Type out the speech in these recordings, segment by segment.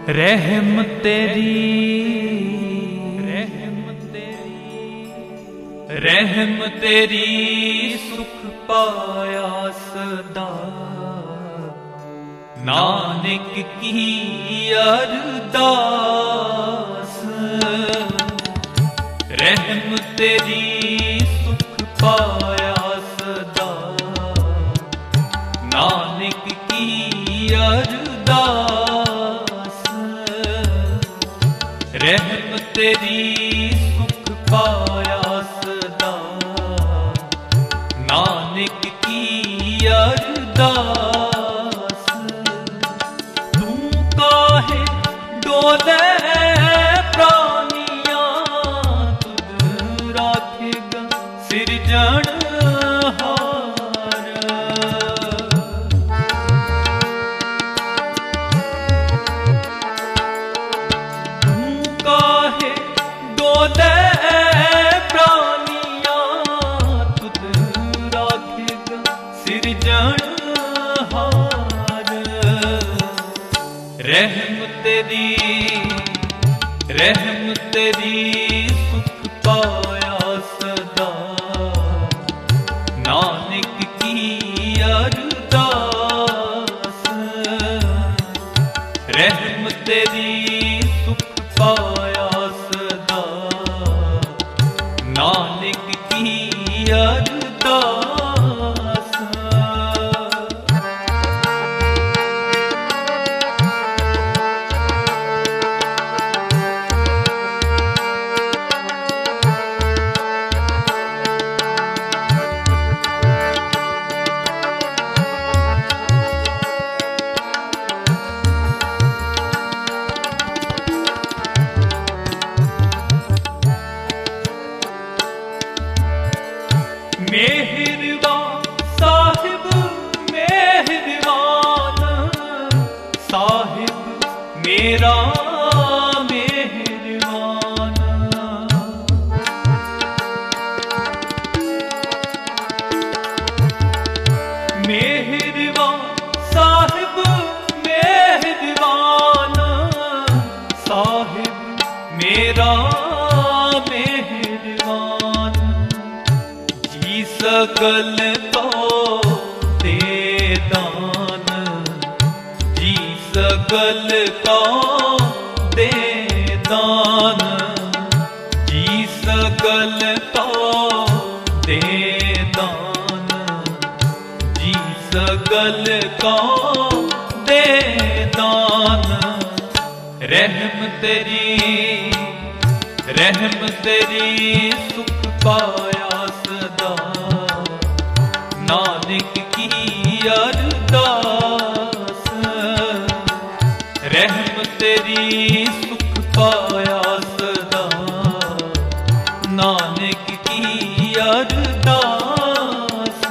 रहम तेरी सुख पाया सदा, नानक की अरदास। रहम तेरी सुख पाया सदा, नानक की अरदास। रहम तेरी सुख पाया सदा, नानक की अरदास। तू काहे डोले प्राणियां, तुझ राखेगा सिरजनहार। तू काहे डोले सिरजनहार। रहम तेरी सुख पाया सदा, नानक की अरदास। रहम तेरी सुख पाया सदा, नानक की अरदास। मेहरबान साहिब मेहरबान, साहिब मेरा मेहरबान। मेहरबान साहिब मेहरबान, साहिब मेरा मेहरबान। जी सकल तो दे दान, जी सकल तो दे दान। जी सकल तो दे दान, जी सकल तो दे दान। रहम तेरी सुख पाया सदा, नानक की अरदास। रहम तेरी सुख पाया सदा, नानक की अरदास।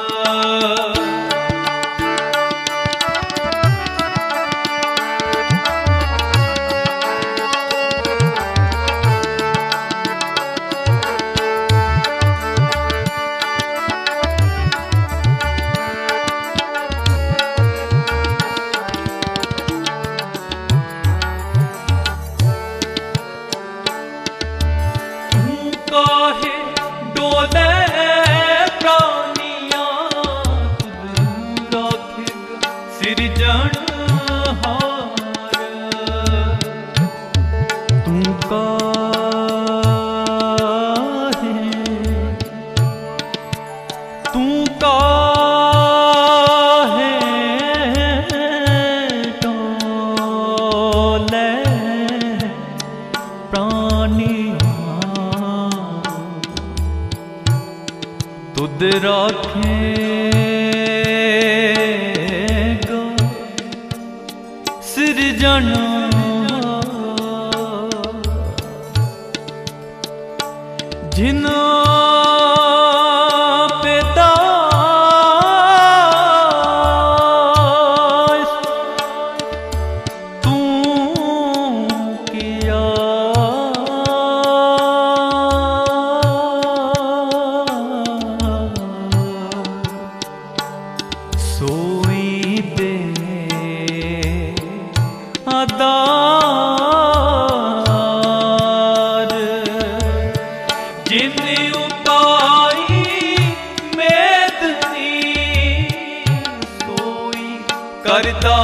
काहे डोले प्राणियां, तुझ राखेगा सिरजनहार। तू काहे डोले प्राणियां, तुद राखेगा सिरजनहार। जिना तू किया, सोई दे अदा करदा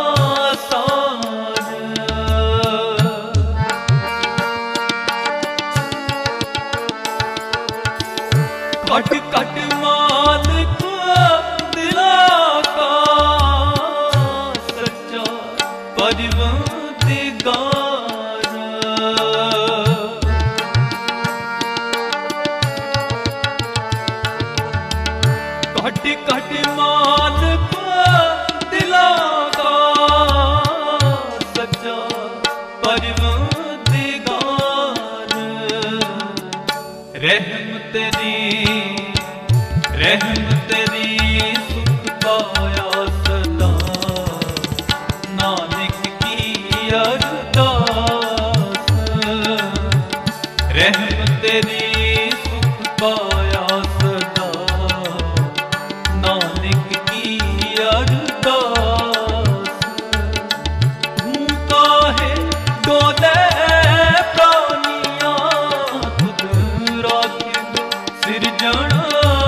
कट कट मालिक दिला का सच्चा परवरदिगार कट कट मालिक दिला का सच्चा परवरदिगार रहम तेरी सुख पाया सदा नानक की अरदास रहम तेरी सुख पाया सदा नानक की अरदास हूँ काहे डोले प्राणियां खुद राखे सिरजणा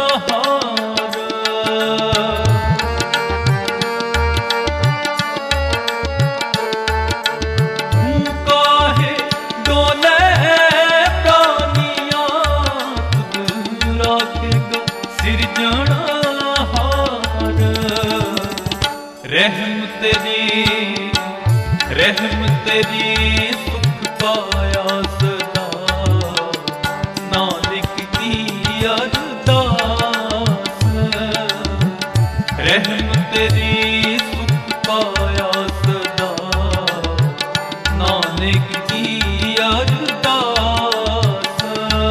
रहम तेरी सुख पाया सदा नानक की अरदास रहम तेरी सुख पाया सदा नानक की अरदास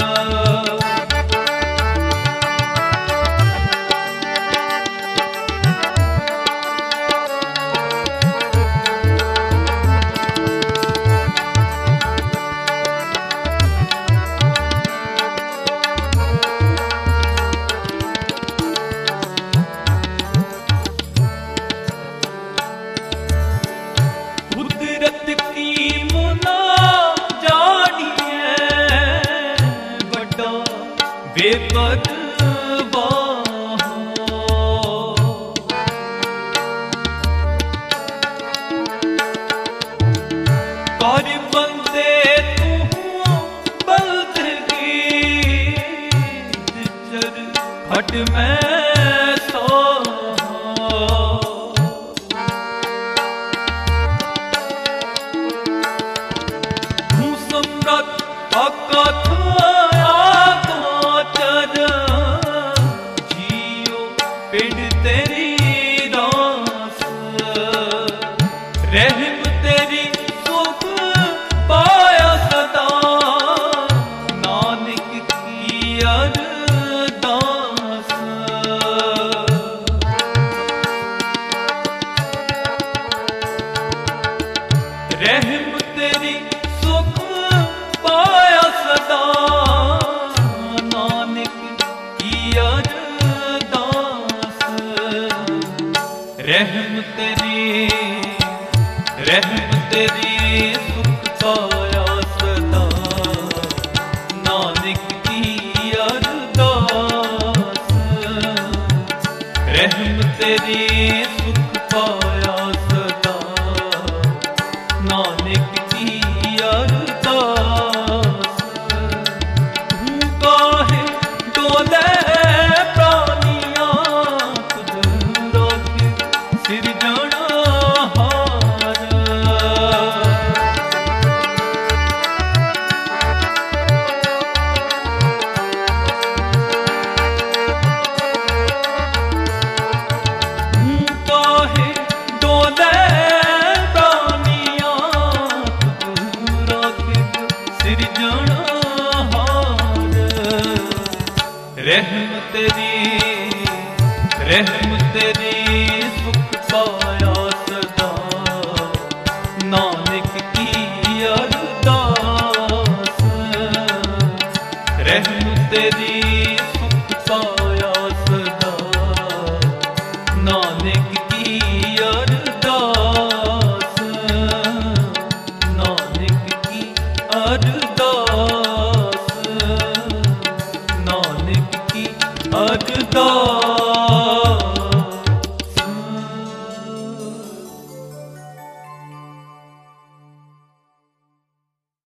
कर बंदे तू बंदगी खट में सो तू सम्राट अकथ पिंड तेरी दास रहम तेरी सुख पाया सदा नानक की अरदास रहम तेरी सुख पाया सदा नानक की रहम तेरी सुख पाया सदा नानक की अरदास रहम तेरी सुख पाया सदा नानक की अरदास हूँ काहे डोले प्राणियां खुद राखे सिरजणा रहम तेरी सुख पाया सदा नानक की अरदास रहम तेरी सुख पाया सदा नानक की अरदास नानक की अरदास नानक की अरदास।